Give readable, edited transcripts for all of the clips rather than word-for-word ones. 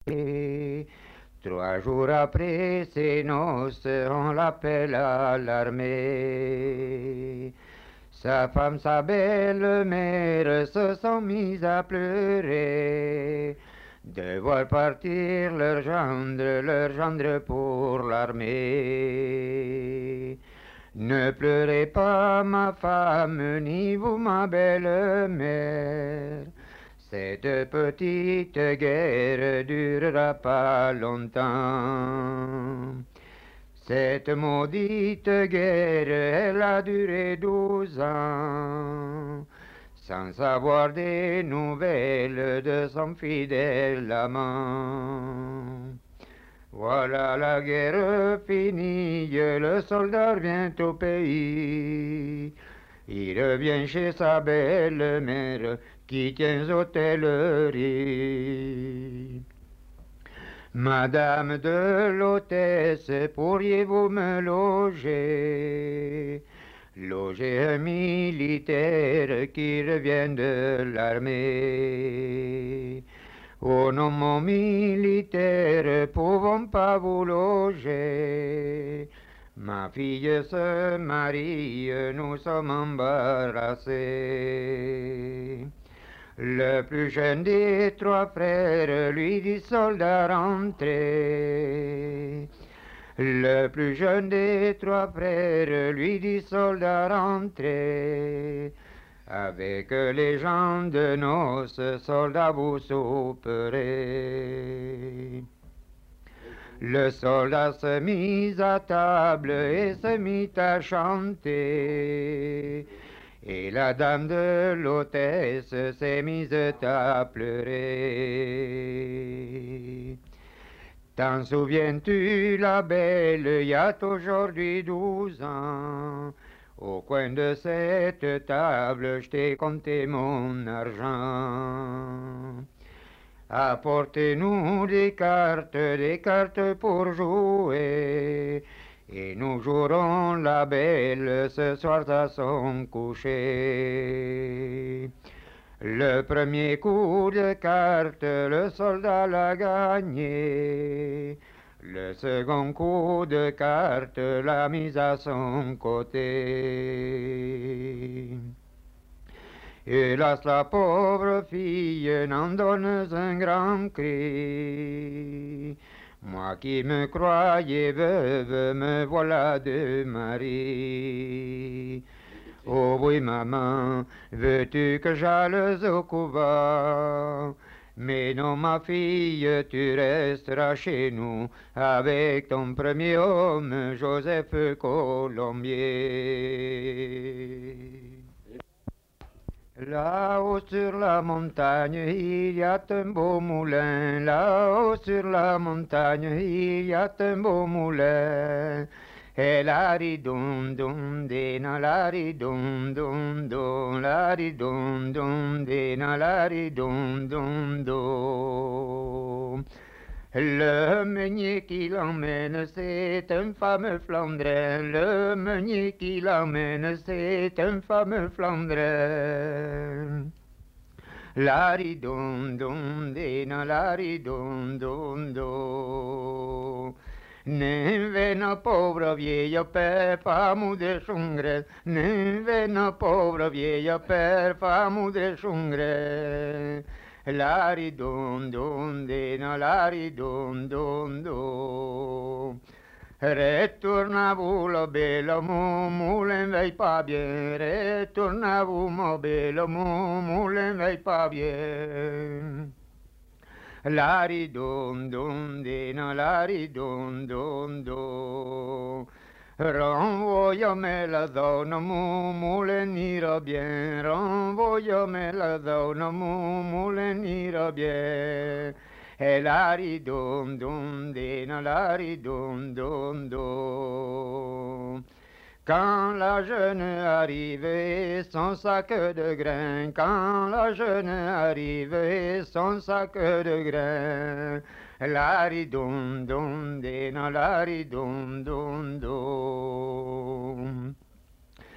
3 jours après ces noces, on l'appelle à l'armée. Sa femme, sa belle-mère se sont mises à pleurer de voir partir leur gendre pour l'armée. Ne pleurez pas, ma femme, ni vous, ma belle-mère. Cette petite guerre durera pas longtemps. Cette maudite guerre, elle a duré 12 ans, sans savoir des nouvelles de son fidèle amant. Voilà la guerre finie, le soldat vient au pays. Il revient chez sa belle-mère qui tient hôtellerie. Madame de l'hôtesse, pourriez-vous me loger? Loger un militaire qui revient de l'armée. Oh non, mon militaire, pouvons pas vous loger. Ma fille se marie, nous sommes embarrassés. Le plus jeune des 3 frères lui dit soldat rentrez. Le plus jeune des 3 frères lui dit soldat rentrez. Avec les gens de noces, soldats vous souperez. Le soldat se mit à table et se mit à chanter. Et la dame de l'hôtesse s'est mise à pleurer. T'en souviens-tu, la belle, il y a aujourd'hui 12 ans, au coin de cette table, je t'ai compté mon argent. Apportez-nous des cartes pour jouer, et nous jouerons la belle ce soir à son coucher. Le premier coup de carte, le soldat l'a gagné. Le second coup de carte l'a mise à son côté. Hélas, la pauvre fille n'en donne un grand cri. Moi qui me croyais veuve, me voilà de mari. Oh oui, maman, veux-tu que j'aille au couvent? Mais non, ma fille, tu resteras chez nous avec ton premier homme, Joseph Colombier. Là-haut sur la montagne, il y a un beau moulin. Là-haut sur la montagne, il y a un beau moulin. Et la ridon dum dina la ridon dum dum la ridon dum dina la ridon dum dum. Le meunier qui l'emmène, c'est un fameux Flandrin. Le meunier qui l'emmène, c'est un fameux Flandrin. La ridon dum dina la ridon dum dum. Ne vena pauvre vieille per famo de chungre, ne vena pauvre vieille per famo de chungre. La ridon dum dina la ridon dum dum. Retournez-vous le bel moulin veille pas bien, retournez-vous mon bel moulin veille pas bien. La ridon dum dina la ridon dum dum. Renvoie-moi la zone, mon moulin ira bien. Renvoie-moi la zone, mon moulin ira bien. Et la ridon dum dina la ridon dum dum. Quand la jeune arrive et son sac de grains, quand la jeune arrive et son sac de grains, la ridon dum dina la ridon dum dum.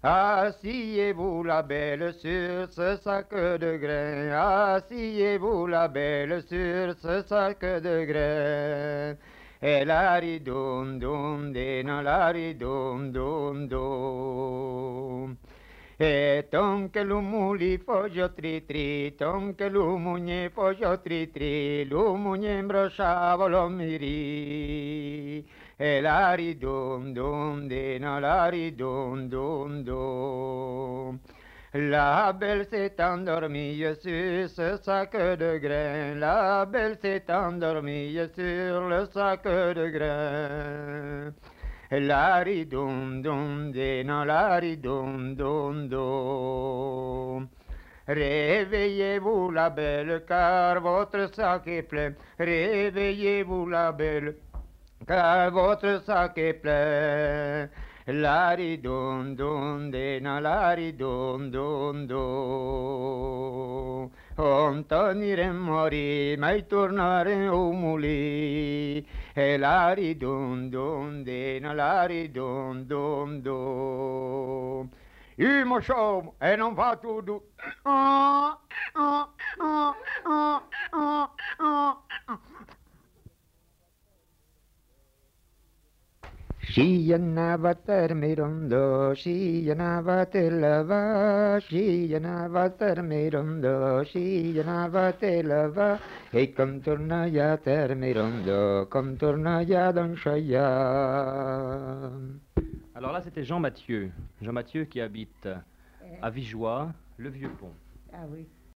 Asseyez-vous la belle sur ce sac de grains, asseyez-vous la belle sur ce sac de grains. E la ridum dum dina la ridum dum dum. E tom que lumuli fojo tri tri, tom que lumunye fojo tri tri, lumunye embrochavo lo miri. E la ridum dum dina la ridum dum dum. La belle s'est endormie sur ce sac de grains, la belle s'est endormie sur le sac de grains. La ridum dum dina la ridum dum dum. Réveillez-vous la belle car votre sac est plein. Réveillez-vous la belle car votre sac est plein. La ridum dum dina la ridum dum dum. Ontonire mori mai tornare umuli. E la ridum dum dina la ridum dum dum. Uma show e non va tudo. Shiyanava termirondo, shiyanava telava, shiyanava termirondo, shiyanava telava, et comme tournaya termirondo, comme tournaya dans Chaya. Alors là, c'était Jean Mathieu. Jean Mathieu qui habite à Vigeois, le Vieux Pont. Ah oui.